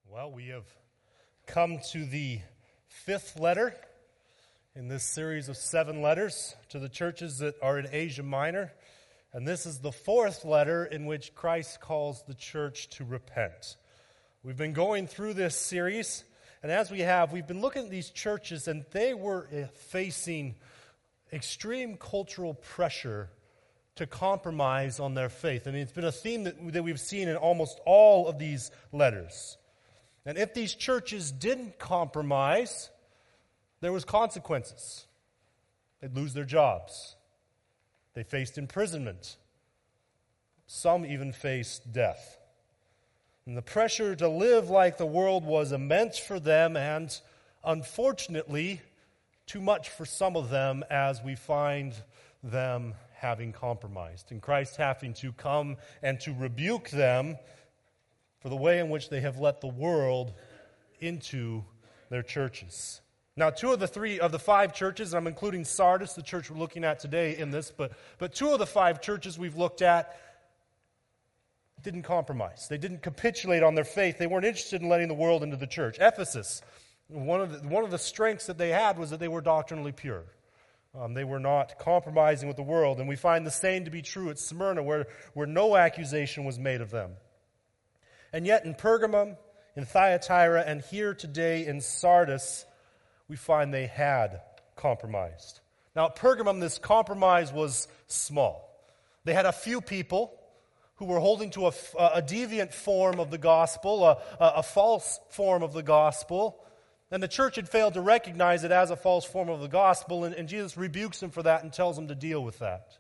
Well, we have come to the fifth letter in this series of 7 letters to the churches that are in Asia Minor. And this is the fourth letter in which Christ calls the church to repent. We've been going through this series, and as we've been looking at these churches, and they were facing extreme cultural pressure to compromise on their faith. I mean, it's been a theme that we've seen in almost all of these letters. And if these churches didn't compromise, there was consequences. They'd lose their jobs. They faced imprisonment. Some even faced death. And the pressure to live like the world was immense for them, and unfortunately, too much for some of them, as we find them having compromised. And Christ having to come and to rebuke them for the way in which they have let the world into their churches. Now, 2 of the 5 churches, and I'm including Sardis, the church we're looking at today in this, but 2 of the 5 churches we've looked at didn't compromise. They didn't capitulate on their faith. They weren't interested in letting the world into the church. Ephesus, one of the strengths that they had was that they were doctrinally pure. They were not compromising with the world. And we find the same to be true at Smyrna, where no accusation was made of them. And yet in Pergamum, in Thyatira, and here today in Sardis, we find they had compromised. Now at Pergamum, this compromise was small. They had a few people who were holding to a deviant form of the gospel, a false form of the gospel, and the church had failed to recognize it as a false form of the gospel, and Jesus rebukes them for that and tells them to deal with that.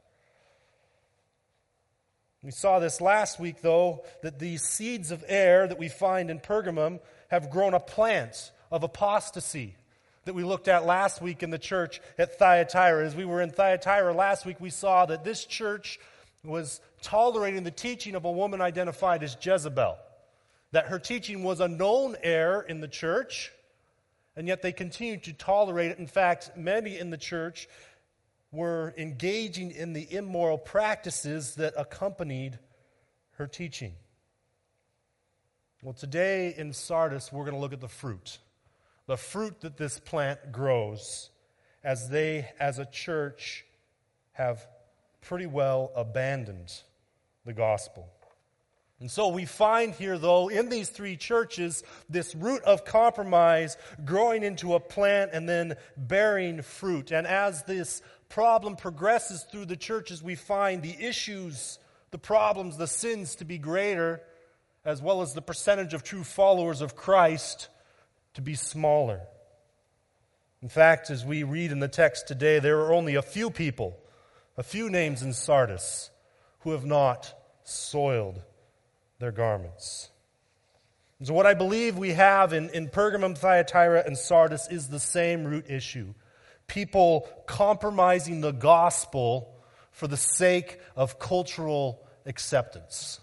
We saw this last week, though, that these seeds of error that we find in Pergamum have grown a plant of apostasy that we looked at last week in the church at Thyatira. As we were in Thyatira last week, we saw that this church was tolerating the teaching of a woman identified as Jezebel, that her teaching was a known error in the church, and yet they continued to tolerate it. In fact, many in the church were engaging in the immoral practices that accompanied her teaching. Well, today in Sardis, we're going to look at the fruit that this plant grows as they, as a church, have pretty well abandoned the gospel. And so we find here, though, in these 3 churches, this root of compromise growing into a plant and then bearing fruit. And as this problem progresses through the churches, we find the issues, the problems, the sins to be greater, as well as the percentage of true followers of Christ to be smaller. In fact, as we read in the text today, there are only a few people, a few names in Sardis, who have not soiled their garments. And so what I believe we have in Pergamum, Thyatira, and Sardis is the same root issue. People compromising the gospel for the sake of cultural acceptance.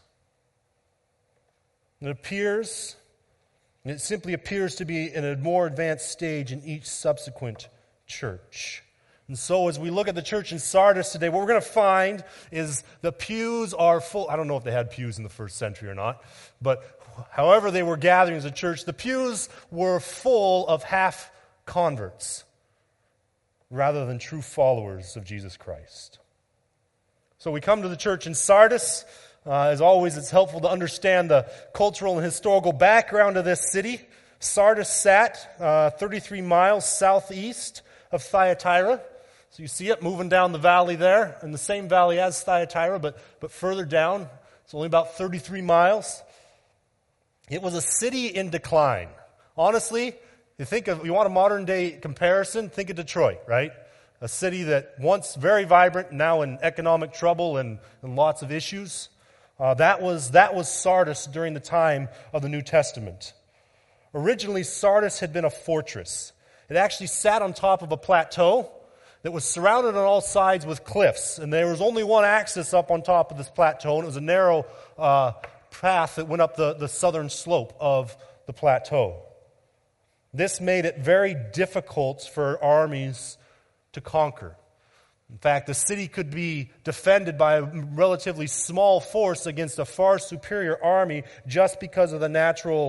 It simply appears to be in a more advanced stage in each subsequent church. And so as we look at the church in Sardis today, what we're going to find is the pews are full. I don't know if they had pews in the first century or not, but however they were gathering as a church, the pews were full of half converts rather than true followers of Jesus Christ. So we come to the church in Sardis. As always, it's helpful to understand the cultural and historical background of this city. Sardis sat 33 miles southeast of Thyatira. So you see it moving down the valley there, in the same valley as Thyatira, but further down. It's only about 33 miles. It was a city in decline. Honestly, you want a modern day comparison, think of Detroit, right? A city that once very vibrant, now in economic trouble and lots of issues. That was Sardis during the time of the New Testament. Originally, Sardis had been a fortress. It actually sat on top of a plateau that was surrounded on all sides with cliffs. And there was only one access up on top of this plateau, and it was a narrow path that went up the southern slope of the plateau. This made it very difficult for armies to conquer. In fact, the city could be defended by a relatively small force against a far superior army just because of the natural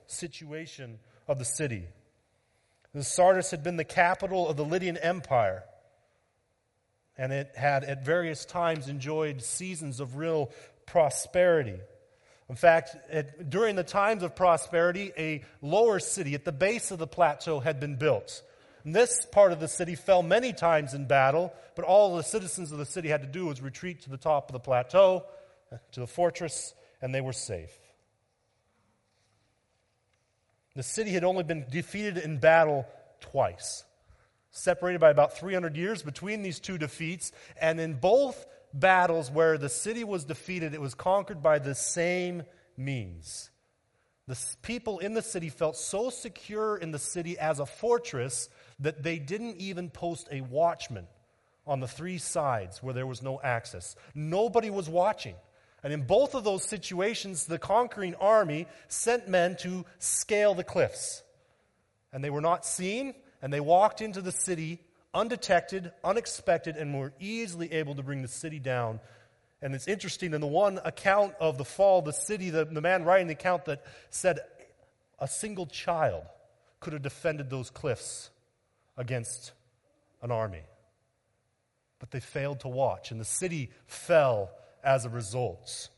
situation of the city. Sardis had been the capital of the Lydian Empire, and it had at various times enjoyed seasons of real prosperity. In fact, during the times of prosperity, a lower city at the base of the plateau had been built. And this part of the city fell many times in battle, but all the citizens of the city had to do was retreat to the top of the plateau, to the fortress, and they were safe. The city had only been defeated in battle twice, separated by about 300 years between these two defeats, and in both battles where the city was defeated, it was conquered by the same means. The people in the city felt so secure in the city as a fortress that they didn't even post a watchman on the three sides where there was no access. Nobody was watching. And in both of those situations, the conquering army sent men to scale the cliffs. And they were not seen, and they walked into the city undetected, unexpected, and were easily able to bring the city down. And it's interesting, in the one account of the fall of the city, the man writing the account that said a single child could have defended those cliffs against an army. But they failed to watch, and the city fell as a result.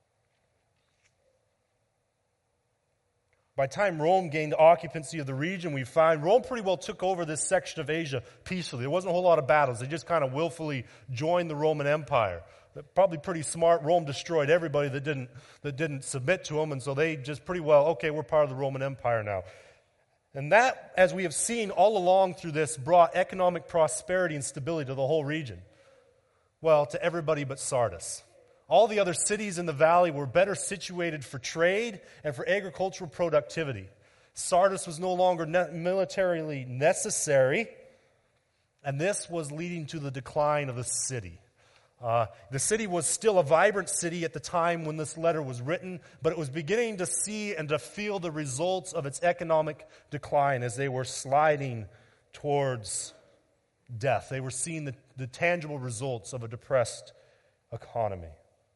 By the time Rome gained occupancy of the region, we find Rome pretty well took over this section of Asia peacefully. There wasn't a whole lot of battles. They just kind of willfully joined the Roman Empire. Probably pretty smart. Rome destroyed everybody that didn't submit to them, and so they just pretty well, okay, we're part of the Roman Empire now. And that, as we have seen all along through this, brought economic prosperity and stability to the whole region. Well, to everybody but Sardis. All the other cities in the valley were better situated for trade and for agricultural productivity. Sardis was no longer militarily necessary, and this was leading to the decline of the city. The city was still a vibrant city at the time when this letter was written, but it was beginning to see and to feel the results of its economic decline as they were sliding towards death. They were seeing the tangible results of a depressed economy.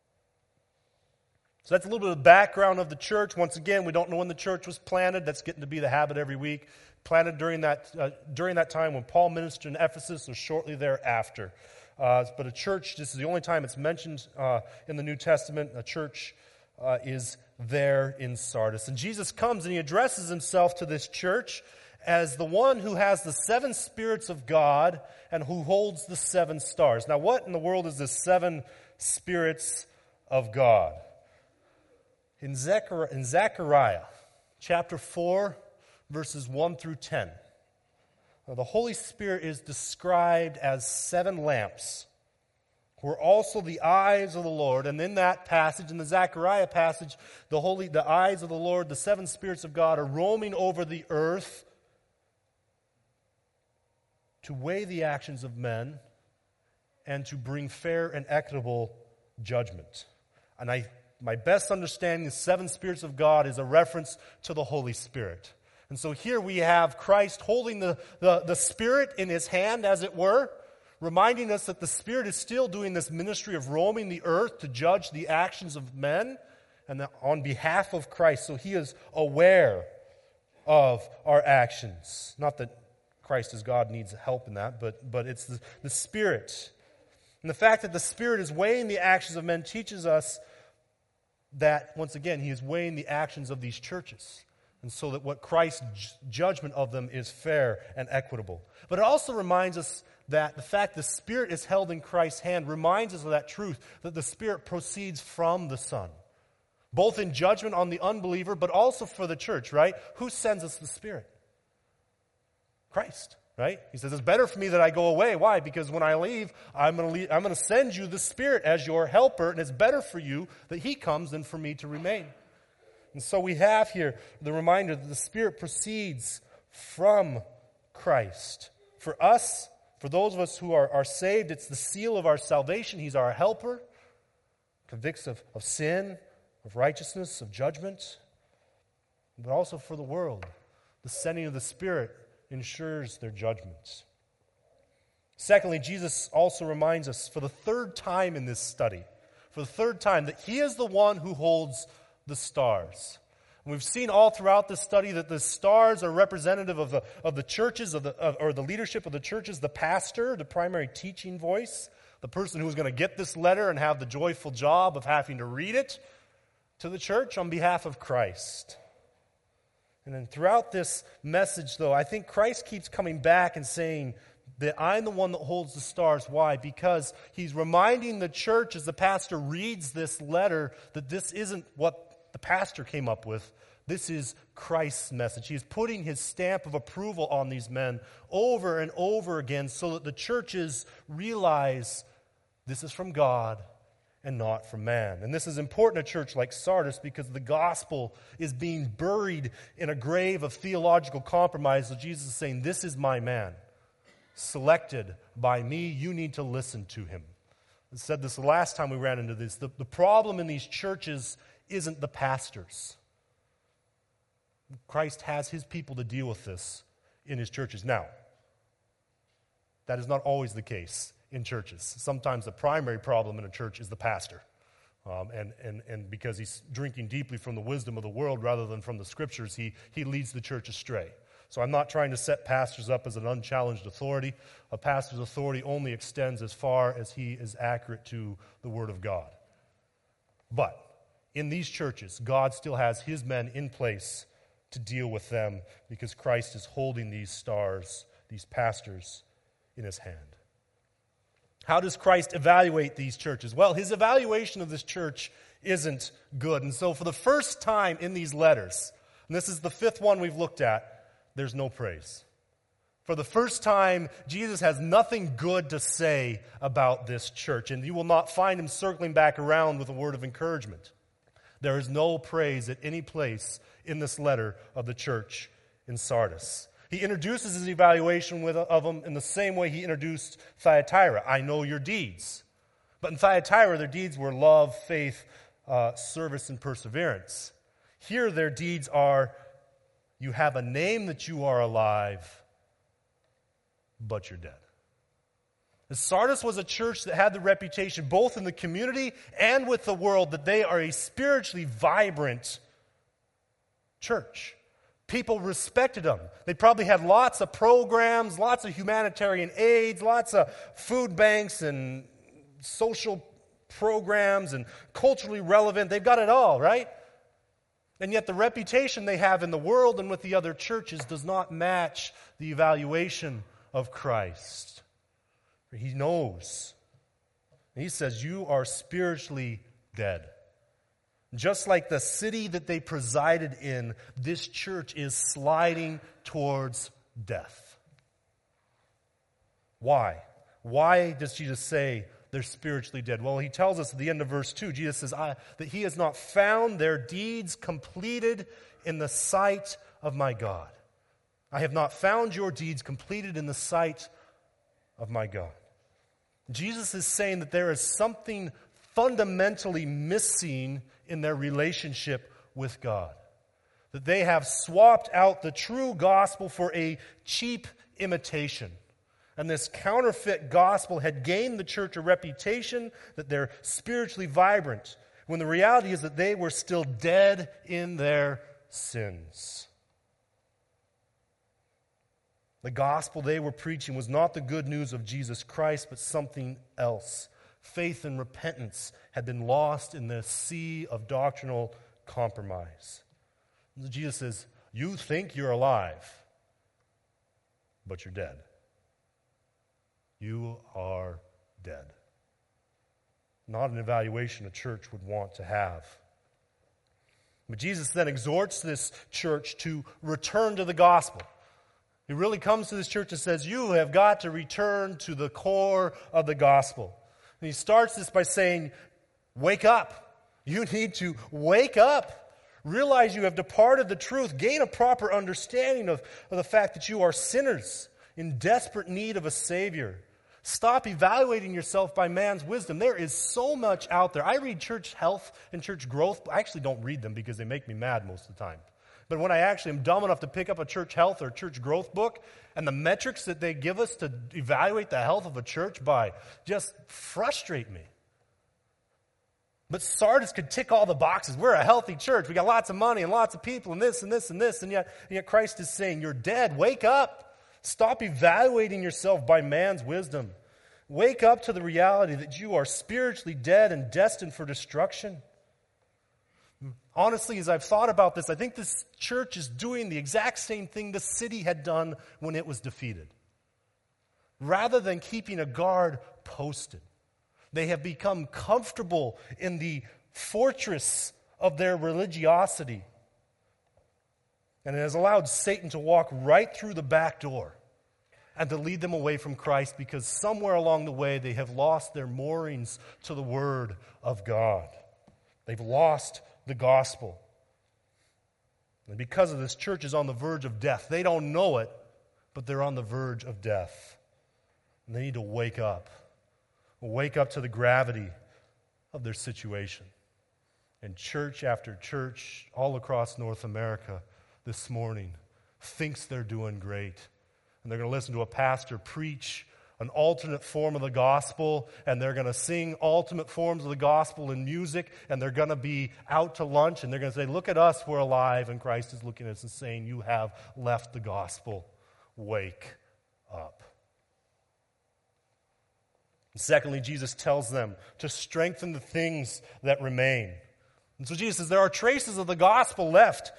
So that's a little bit of the background of the church. Once again, we don't know when the church was planted. That's getting to be the habit every week. Planted during that time when Paul ministered in Ephesus or shortly thereafter. But a church, this is the only time it's mentioned in the New Testament, a church is there in Sardis. And Jesus comes and he addresses himself to this church as the one who has the seven spirits of God and who holds the seven stars. Now, what in the world is the seven spirits of God? In Zechariah chapter 4, verses 1 through 10, the Holy Spirit is described as seven lamps, who are also the eyes of the Lord. And in that passage, in the Zechariah passage, the eyes of the Lord, the seven spirits of God, are roaming over the earth to weigh the actions of men and to bring fair and equitable judgment. And my best understanding, the seven spirits of God is a reference to the Holy Spirit. And so here we have Christ holding the Spirit in his hand, as it were, reminding us that the Spirit is still doing this ministry of roaming the earth to judge the actions of men and on behalf of Christ. So he is aware of our actions. Not that Christ as God needs help in that, but it's the Spirit. And the fact that the Spirit is weighing the actions of men teaches us that, once again, he is weighing the actions of these churches. And so that what Christ's judgment of them is fair and equitable. But it also reminds us that the fact the Spirit is held in Christ's hand reminds us of that truth, that the Spirit proceeds from the Son. Both in judgment on the unbeliever, but also for the church, right? Who sends us the Spirit? Christ, right? He says, it's better for me that I go away. Why? Because when I leave, I'm going to send you the Spirit as your helper, and it's better for you that he comes than for me to remain. And so we have here the reminder that the Spirit proceeds from Christ. For us, for those of us who are saved, it's the seal of our salvation. He's our helper, convicts of sin, of righteousness, of judgment. But also for the world, the sending of the Spirit ensures their judgments. Secondly, Jesus also reminds us for the third time in this study, that he is the one who holds the stars. We've seen all throughout this study that the stars are representative of the churches, or the leadership of the churches, the pastor, the primary teaching voice, the person who's going to get this letter and have the joyful job of having to read it to the church on behalf of Christ. And then throughout this message, though, I think Christ keeps coming back and saying that I'm the one that holds the stars. Why? Because he's reminding the church as the pastor reads this letter that this isn't what the pastor came up with. This is Christ's message. He's putting his stamp of approval on these men over and over again so that the churches realize this is from God and not from man. And this is important to a church like Sardis because the gospel is being buried in a grave of theological compromise. So Jesus is saying, this is my man, selected by me. You need to listen to him. I said this the last time we ran into this. The problem in these churches isn't the pastors. Christ has his people to deal with this in his churches. Now, that is not always the case in churches. Sometimes the primary problem in a church is the pastor. And because he's drinking deeply from the wisdom of the world rather than from the scriptures, he leads the church astray. So I'm not trying to set pastors up as an unchallenged authority. A pastor's authority only extends as far as he is accurate to the Word of God. But in these churches, God still has his men in place to deal with them because Christ is holding these stars, these pastors, in his hand. How does Christ evaluate these churches? Well, his evaluation of this church isn't good. And so for the first time in these letters, and this is the fifth one we've looked at, there's no praise. For the first time, Jesus has nothing good to say about this church, and you will not find him circling back around with a word of encouragement. There is no praise at any place in this letter of the church in Sardis. He introduces his evaluation of them in the same way he introduced Thyatira. I know your deeds. But in Thyatira, their deeds were love, faith, service, and perseverance. Here, their deeds are, you have a name that you are alive, but you're dead. Sardis was a church that had the reputation, both in the community and with the world, that they are a spiritually vibrant church. People respected them. They probably had lots of programs, lots of humanitarian aids, lots of food banks and social programs and culturally relevant. They've got it all, right? And yet the reputation they have in the world and with the other churches does not match the evaluation of Christ. He knows. He says, you are spiritually dead. Just like the city that they presided in, this church is sliding towards death. Why? Why does Jesus say they're spiritually dead? Well, he tells us at the end of verse 2, Jesus says that he has not found their deeds completed in the sight of my God. I have not found your deeds completed in the sight of my God. Jesus is saying that there is something fundamentally missing in their relationship with God. That they have swapped out the true gospel for a cheap imitation. And this counterfeit gospel had gained the church a reputation that they're spiritually vibrant, when the reality is that they were still dead in their sins. The gospel they were preaching was not the good news of Jesus Christ, but something else. Faith and repentance had been lost in the sea of doctrinal compromise. Jesus says, you think you're alive, but you're dead. You are dead. Not an evaluation a church would want to have. But Jesus then exhorts this church to return to the gospel. He really comes to this church and says, you have got to return to the core of the gospel. And he starts this by saying, wake up. You need to wake up. Realize you have departed the truth. Gain a proper understanding of the fact that you are sinners in desperate need of a Savior. Stop evaluating yourself by man's wisdom. There is so much out there. I read Church Health and Church Growth. I actually don't read them because they make me mad most of the time. But when I actually am dumb enough to pick up a Church Health or Church Growth book, and the metrics that they give us to evaluate the health of a church by just frustrate me. But Sardis could tick all the boxes. We're a healthy church. We got lots of money and lots of people and this and this and this. And yet Christ is saying, you're dead. Wake up. Stop evaluating yourself by man's wisdom. Wake up to the reality that you are spiritually dead and destined for destruction. Honestly, as I've thought about this, I think this church is doing the exact same thing the city had done when it was defeated. Rather than keeping a guard posted, they have become comfortable in the fortress of their religiosity. And it has allowed Satan to walk right through the back door and to lead them away from Christ, because somewhere along the way they have lost their moorings to the Word of God. They've lost the gospel. And because of this, church is on the verge of death. They don't know it, but they're on the verge of death. And they need to wake up. Wake up to the gravity of their situation. And church after church all across North America this morning thinks they're doing great. And they're going to listen to a pastor preach an alternate form of the gospel, and they're going to sing alternate forms of the gospel in music, and they're going to be out to lunch, and they're going to say, look at us, we're alive, and Christ is looking at us and saying, you have left the gospel. Wake up. And secondly, Jesus tells them to strengthen the things that remain. And so Jesus says, there are traces of the gospel left,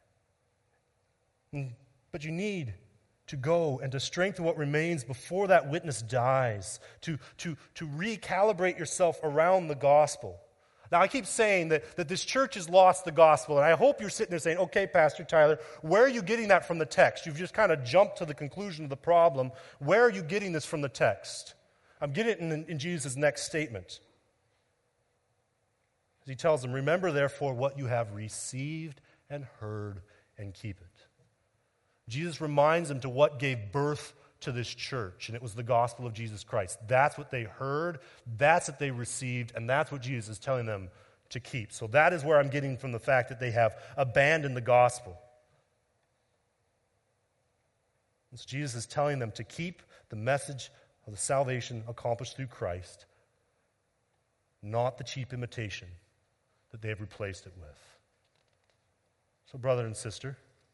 but you need to go and to strengthen what remains before that witness dies, to recalibrate yourself around the gospel. Now, I keep saying that this church has lost the gospel, and I hope you're sitting there saying, okay, Pastor Tyler, where are you getting that from the text? You've just kind of jumped to the conclusion of the problem. Where are you getting this from the text? I'm getting it in Jesus' next statement. He tells them, remember therefore what you have received and heard, and keep it. Jesus reminds them to what gave birth to this church, and it was the gospel of Jesus Christ. That's what they heard, that's what they received, and that's what Jesus is telling them to keep. So that is where I'm getting from the fact that they have abandoned the gospel. And so Jesus is telling them to keep the message of the salvation accomplished through Christ, not the cheap imitation that they have replaced it with. So, brother and sister,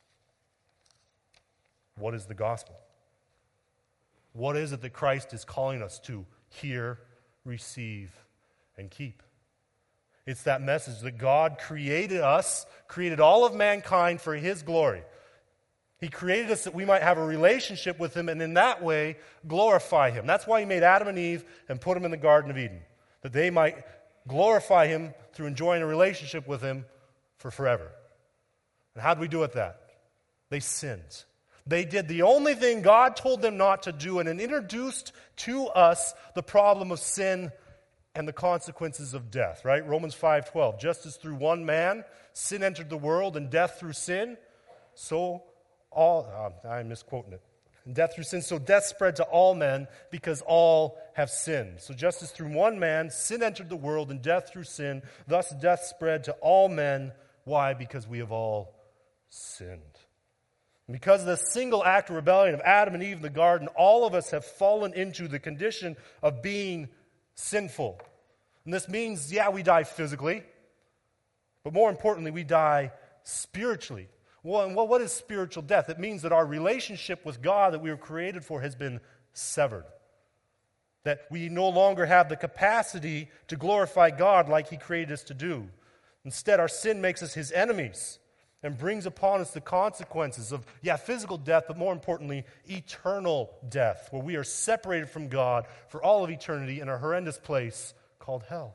what is the gospel? What is it that Christ is calling us to hear, receive, and keep? It's that message that God created us, created all of mankind for His glory. He created us that we might have a relationship with Him and in that way glorify Him. That's why He made Adam and Eve and put them in the Garden of Eden, that they might glorify Him through enjoying a relationship with Him for forever. And how do we do with that? They sinned. They did the only thing God told them not to do, and it introduced to us the problem of sin and the consequences of death, right? Romans 5:12, just as through one man sin entered the world and death through sin, so I'm misquoting it. And death through sin, so death spread to all men because all have sinned. So just as through one man sin entered the world and death through sin, thus death spread to all men. Why? Because we have all sinned. And because of the single act of rebellion of Adam and Eve in the garden, all of us have fallen into the condition of being sinful. And this means, we die physically, but more importantly, we die spiritually. Well, and what is spiritual death? It means that our relationship with God that we were created for has been severed. That we no longer have the capacity to glorify God like He created us to do. Instead, our sin makes us His enemies and brings upon us the consequences of, physical death, but more importantly, eternal death, where we are separated from God for all of eternity in a horrendous place called hell.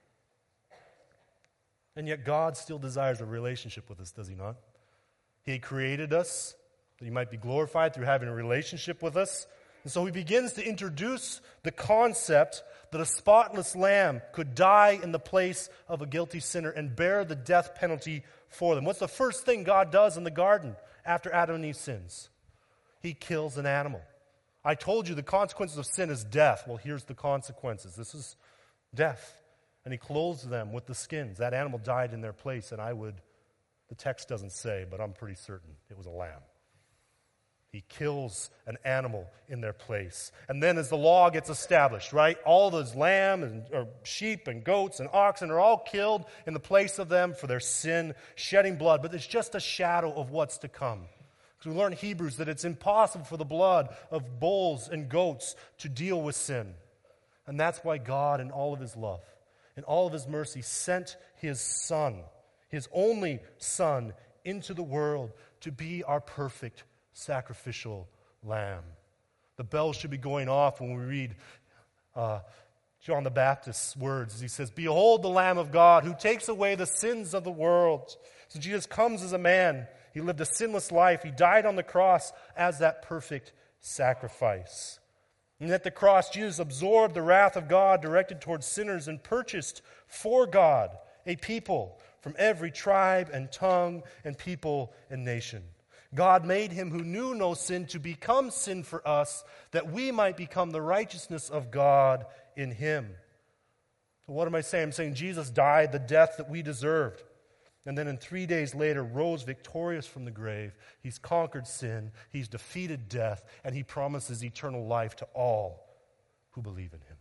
And yet God still desires a relationship with us, does He not? He created us that He might be glorified through having a relationship with us. And so He begins to introduce the concept that a spotless lamb could die in the place of a guilty sinner and bear the death penalty for them. What's the first thing God does in the garden after Adam and Eve sins? He kills an animal. I told you the consequences of sin is death. Well, here's the consequences. This is death. And He clothes them with the skins. That animal died in their place, and the text doesn't say, but I'm pretty certain it was a lamb. He kills an animal in their place. And then as the law gets established, right, all those lamb or sheep and goats and oxen are all killed in the place of them for their sin, shedding blood. But it's just a shadow of what's to come. Because we learn in Hebrews that it's impossible for the blood of bulls and goats to deal with sin. And that's why God, in all of his love, in all of his mercy, sent his Son, his only Son, into the world to be our perfect sacrificial lamb. The bell should be going off when we read John the Baptist's words as he says, "Behold the Lamb of God who takes away the sins of the world." So Jesus comes as a man. He lived a sinless life. He died on the cross as that perfect sacrifice. And at the cross, Jesus absorbed the wrath of God directed towards sinners and purchased for God a people from every tribe and tongue and people and nation. God made him who knew no sin to become sin for us, that we might become the righteousness of God in him. So what am I saying? I'm saying Jesus died the death that we deserved. And then 3 days later rose victorious from the grave. He's conquered sin, he's defeated death, and he promises eternal life to all who believe in him.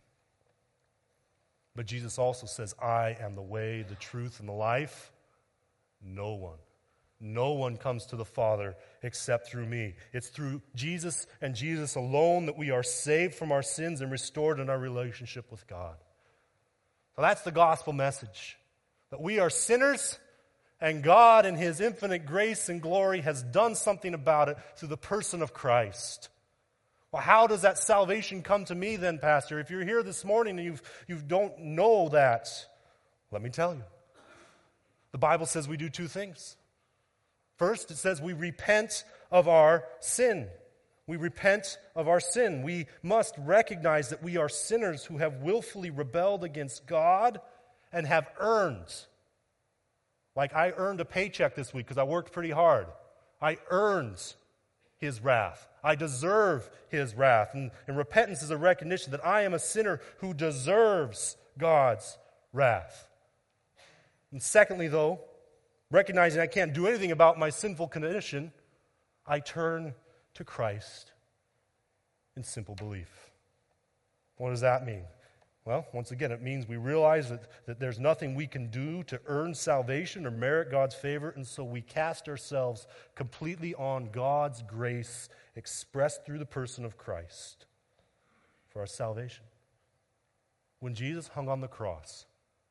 But Jesus also says, "I am the way, the truth, and the life. No one comes to the Father except through me." It's through Jesus and Jesus alone that we are saved from our sins and restored in our relationship with God. So that's the gospel message. That we are sinners, and God in his infinite grace and glory has done something about it through the person of Christ. Well, how does that salvation come to me then, Pastor? If you're here this morning and you don't know that, let me tell you. The Bible says we do two things. First, it says we repent of our sin. We repent of our sin. We must recognize that we are sinners who have willfully rebelled against God and have earned. Like I earned a paycheck this week because I worked pretty hard. I earned his wrath. I deserve his wrath. And repentance is a recognition that I am a sinner who deserves God's wrath. And secondly, though, recognizing I can't do anything about my sinful condition, I turn to Christ in simple belief. What does that mean? Well, once again, it means we realize that there's nothing we can do to earn salvation or merit God's favor, and so we cast ourselves completely on God's grace expressed through the person of Christ for our salvation. When Jesus hung on the cross,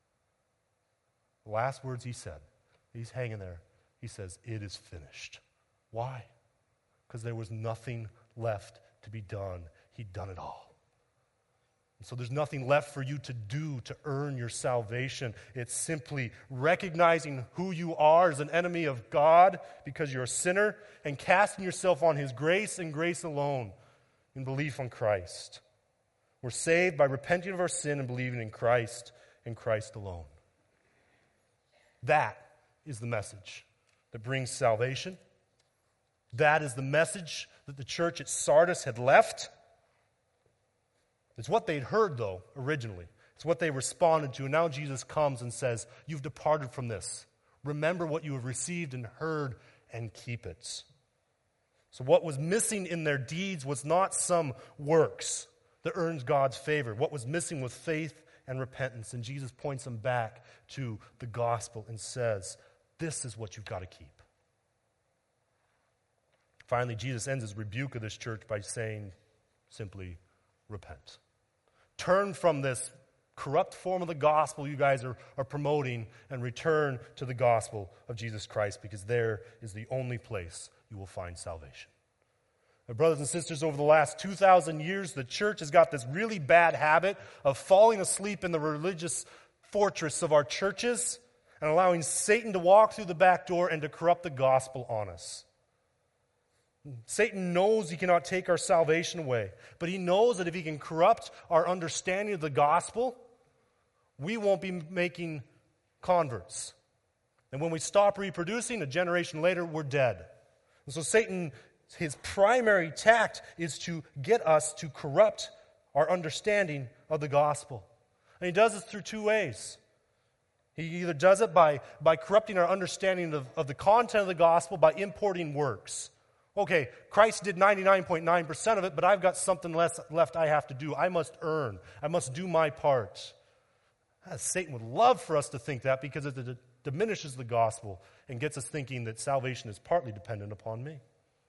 the last words he said, he's hanging there, he says, "It is finished." Why? Because there was nothing left to be done. He'd done it all. And so there's nothing left for you to do to earn your salvation. It's simply recognizing who you are as an enemy of God because you're a sinner and casting yourself on his grace and grace alone in belief on Christ. We're saved by repenting of our sin and believing in Christ and Christ alone. That is the message that brings salvation. That is the message that the church at Sardis had left. It's what they'd heard, though, originally. It's what they responded to. And now Jesus comes and says, "You've departed from this. Remember what you have received and heard and keep it." So what was missing in their deeds was not some works that earns God's favor. What was missing was faith and repentance. And Jesus points them back to the gospel and says, this is what you've got to keep. Finally, Jesus ends his rebuke of this church by saying simply, repent. Turn from this corrupt form of the gospel you guys are promoting and return to the gospel of Jesus Christ, because there is the only place you will find salvation. My brothers and sisters, over the last 2,000 years, the church has got this really bad habit of falling asleep in the religious fortress of our churches and allowing Satan to walk through the back door and to corrupt the gospel on us. Satan knows he cannot take our salvation away, but he knows that if he can corrupt our understanding of the gospel, we won't be making converts. And when we stop reproducing, a generation later, we're dead. And so Satan, his primary tact is to get us to corrupt our understanding of the gospel. And he does this through two ways. He either does it by corrupting our understanding of the content of the gospel by importing works. Okay, Christ did 99.9% of it, but I've got something left I have to do. I must earn. I must do my part. Satan would love for us to think that because it diminishes the gospel and gets us thinking that salvation is partly dependent upon me.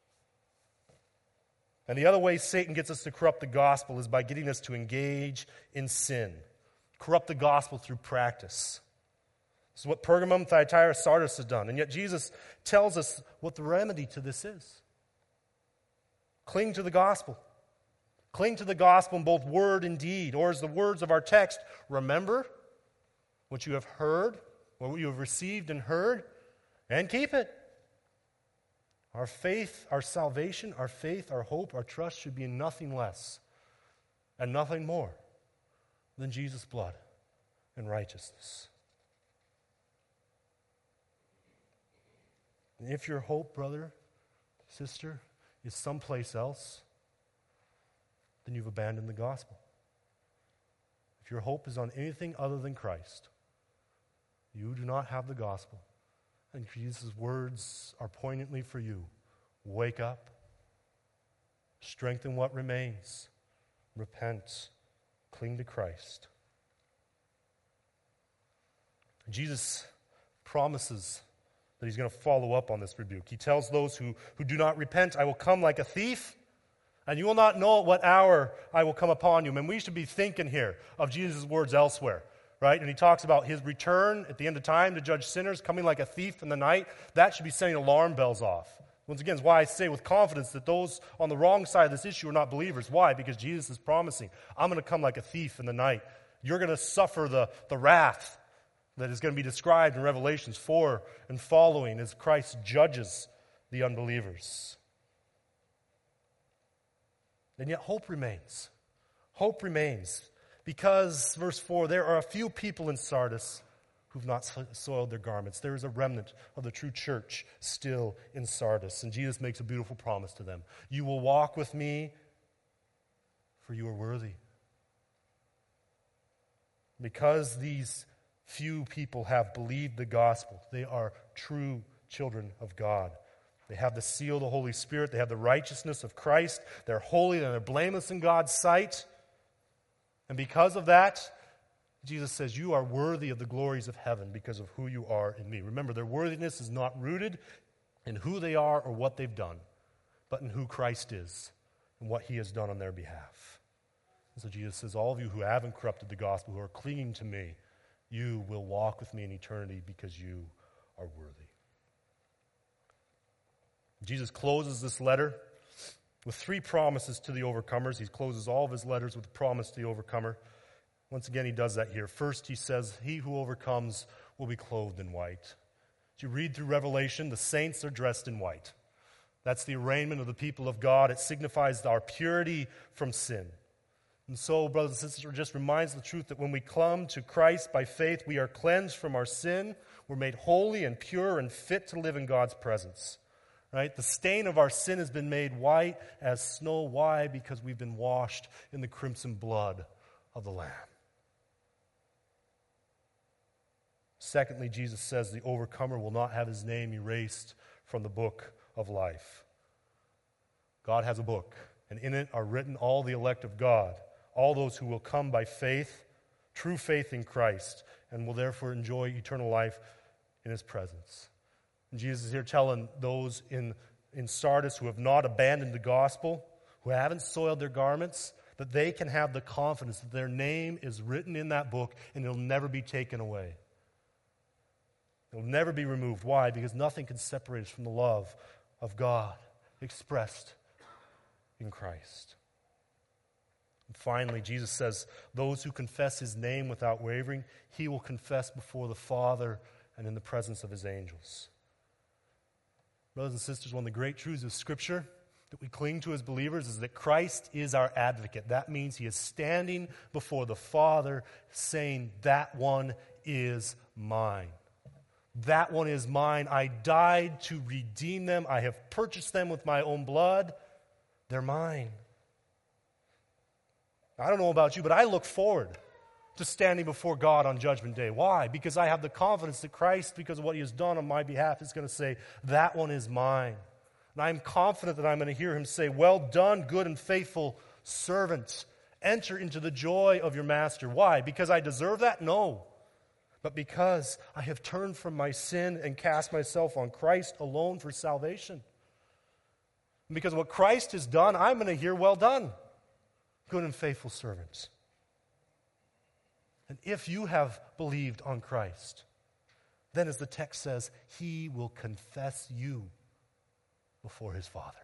And the other way Satan gets us to corrupt the gospel is by getting us to engage in sin. Corrupt the gospel through practice. This is what Pergamum, Thyatira, Sardis has done. And yet Jesus tells us what the remedy to this is. Cling to the gospel. Cling to the gospel in both word and deed. Or as the words of our text, remember what you have heard, what you have received and heard, and keep it. Our faith, our salvation, our faith, our hope, our trust should be in nothing less and nothing more than Jesus' blood and righteousness. And if your hope, brother, sister, is someplace else, then you've abandoned the gospel. If your hope is on anything other than Christ, you do not have the gospel. And Jesus' words are poignantly for you. Wake up. Strengthen what remains. Repent. Cling to Christ. Jesus promises that he's going to follow up on this rebuke. He tells those who do not repent, I will come like a thief, and you will not know at what hour I will come upon you. And we should be thinking here of Jesus' words elsewhere. Right? And he talks about his return at the end of time to judge sinners, coming like a thief in the night. That should be setting alarm bells off. Once again, it's why I say with confidence that those on the wrong side of this issue are not believers. Why? Because Jesus is promising, I'm going to come like a thief in the night. You're going to suffer the wrath that is going to be described in Revelations 4 and following as Christ judges the unbelievers. And yet hope remains. Hope remains. Because, verse 4, there are a few people in Sardis who've not soiled their garments. There is a remnant of the true church still in Sardis. And Jesus makes a beautiful promise to them. You will walk with me, for you are worthy. Because these few people have believed the gospel, they are true children of God. They have the seal of the Holy Spirit. They have the righteousness of Christ. They're holy and they're blameless in God's sight. And because of that, Jesus says, you are worthy of the glories of heaven because of who you are in me. Remember, their worthiness is not rooted in who they are or what they've done, but in who Christ is and what he has done on their behalf. And so Jesus says, all of you who haven't corrupted the gospel, who are clinging to me, you will walk with me in eternity because you are worthy. Jesus closes this letter with three promises to the overcomers. He closes all of his letters with a promise to the overcomer. Once again, he does that here. First, he says, he who overcomes will be clothed in white. As you read through Revelation, the saints are dressed in white. That's the arraignment of the people of God. It signifies our purity from sin. And so, brothers and sisters, it just reminds the truth that when we come to Christ by faith, we are cleansed from our sin. We're made holy and pure and fit to live in God's presence. Right? The stain of our sin has been made white as snow. Why? Because we've been washed in the crimson blood of the Lamb. Secondly, Jesus says the overcomer will not have his name erased from the book of life. God has a book, and in it are written all the elect of God, all those who will come by faith, true faith in Christ, and will therefore enjoy eternal life in his presence. And Jesus is here telling those in Sardis who have not abandoned the gospel, who haven't soiled their garments, that they can have the confidence that their name is written in that book and it'll never be taken away. It'll never be removed. Why? Because nothing can separate us from the love of God expressed in Christ. And finally, Jesus says, those who confess his name without wavering, he will confess before the Father and in the presence of his angels. Brothers and sisters, one of the great truths of Scripture that we cling to as believers is that Christ is our advocate. That means he is standing before the Father saying, that one is mine. That one is mine. I died to redeem them. I have purchased them with my own blood. They're mine. I don't know about you, but I look forward to standing before God on Judgment Day. Why? Because I have the confidence that Christ, because of what he has done on my behalf, is going to say, that one is mine. And I'm confident that I'm going to hear him say, "Well done, good and faithful servant. Enter into the joy of your master." Why? Because I deserve that? No. But because I have turned from my sin and cast myself on Christ alone for salvation. And because what Christ has done, I'm going to hear, "Well done, good and faithful servants." And if you have believed on Christ, then as the text says, he will confess you before his Father.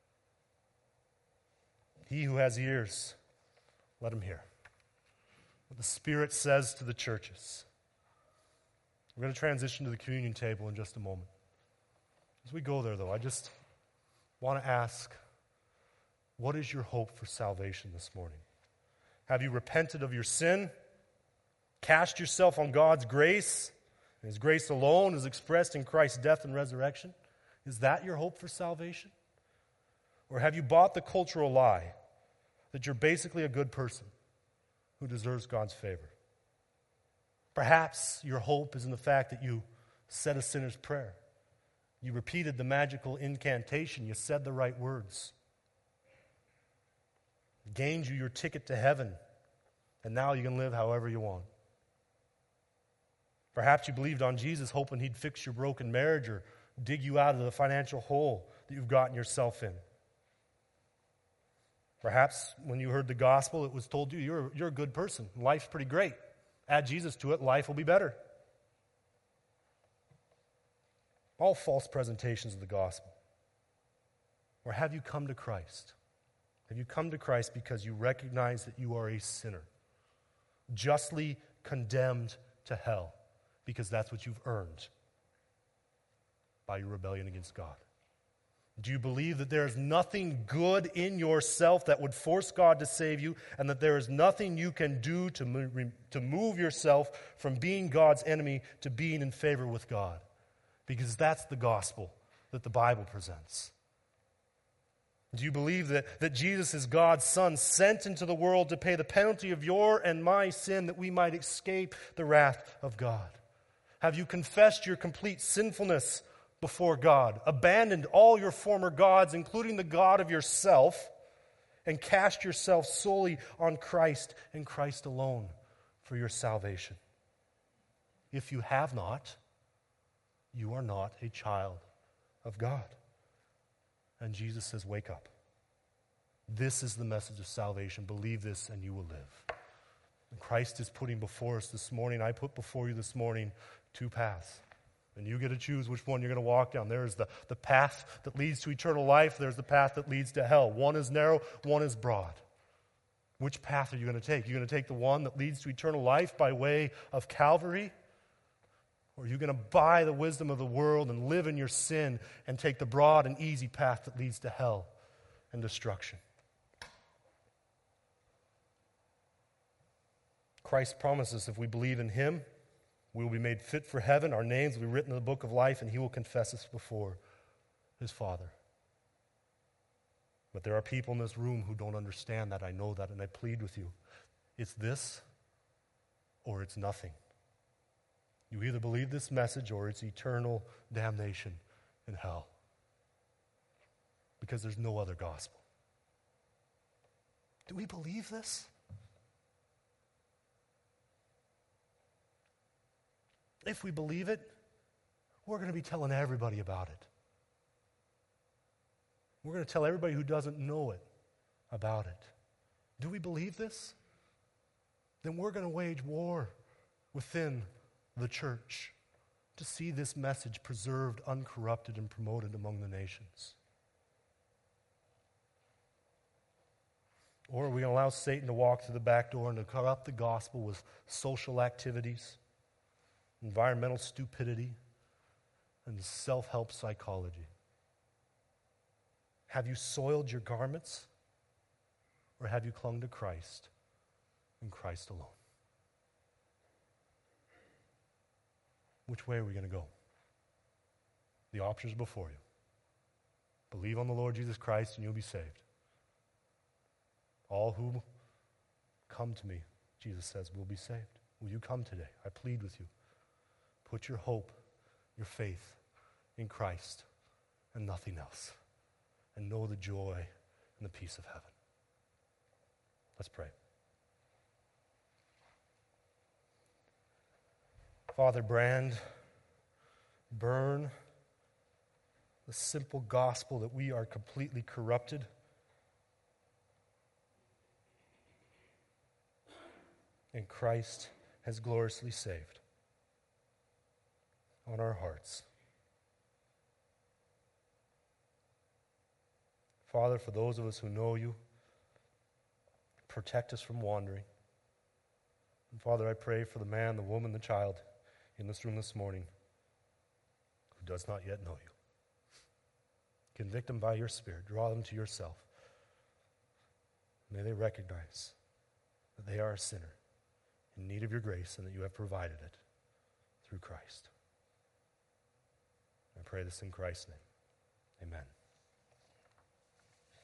He who has ears, let him hear what the Spirit says to the churches. We're going to transition to the communion table in just a moment. As we go there, though, I just want to ask, what is your hope for salvation this morning? Have you repented of your sin? Cast yourself on God's grace? And his grace alone is expressed in Christ's death and resurrection? Is that your hope for salvation? Or have you bought the cultural lie that you're basically a good person who deserves God's favor? Perhaps your hope is in the fact that you said a sinner's prayer. You repeated the magical incantation. You said the right words. It gained you your ticket to heaven, and now you can live however you want. Perhaps you believed on Jesus hoping he'd fix your broken marriage or dig you out of the financial hole that you've gotten yourself in. Perhaps when you heard the gospel, it was told you, you're a good person. Life's pretty great. Add Jesus to it, life will be better. All false presentations of the gospel. Or have you come to Christ? Have you come to Christ because you recognize that you are a sinner, justly condemned to hell, because that's what you've earned by your rebellion against God? Do you believe that there is nothing good in yourself that would force God to save you, and that there is nothing you can do to move yourself from being God's enemy to being in favor with God? Because that's the gospel that the Bible presents. Do you believe that Jesus is God's Son, sent into the world to pay the penalty of your and my sin that we might escape the wrath of God? Have you confessed your complete sinfulness before God, abandoned all your former gods, including the God of yourself, and cast yourself solely on Christ and Christ alone for your salvation? If you have not, you are not a child of God. And Jesus says, wake up. This is the message of salvation. Believe this and you will live. And Christ is putting before us this morning, I put before you this morning, two paths. And you get to choose which one you're going to walk down. There is the path that leads to eternal life. There's the path that leads to hell. One is narrow, one is broad. Which path are you going to take? Are you going to take the one that leads to eternal life by way of Calvary? Or are you going to buy the wisdom of the world and live in your sin and take the broad and easy path that leads to hell and destruction? Christ promises if we believe in him, we will be made fit for heaven. Our names will be written in the book of life, and he will confess us before his Father. But there are people in this room who don't understand that. I know that, and I plead with you. It's this or it's nothing. You either believe this message or it's eternal damnation in hell. Because there's no other gospel. Do we believe this? If we believe it, we're going to be telling everybody about it. We're going to tell everybody who doesn't know it about it. Do we believe this? Then we're going to wage war within the church to see this message preserved, uncorrupted, and promoted among the nations. Or are we going to allow Satan to walk through the back door and to corrupt the gospel with social activities, environmental stupidity, and self-help psychology? Have you soiled your garments, or have you clung to Christ and Christ alone? Which way are we going to go? The options are before you. Believe on the Lord Jesus Christ and you'll be saved. All who come to me, Jesus says, will be saved. Will you come today? I plead with you. Put your hope, your faith in Christ and nothing else. and know the joy and the peace of heaven. Let's pray. Father, burn the simple gospel that we are completely corrupted. And Christ has gloriously saved on our hearts. Father, for those of us who know you, protect us from wandering. And Father, I pray for the man, the woman, the child in this room this morning who does not yet know you. Convict them by your Spirit. Draw them to yourself. May they recognize that they are a sinner in need of your grace and that you have provided it through Christ. I pray this in Christ's name. Amen.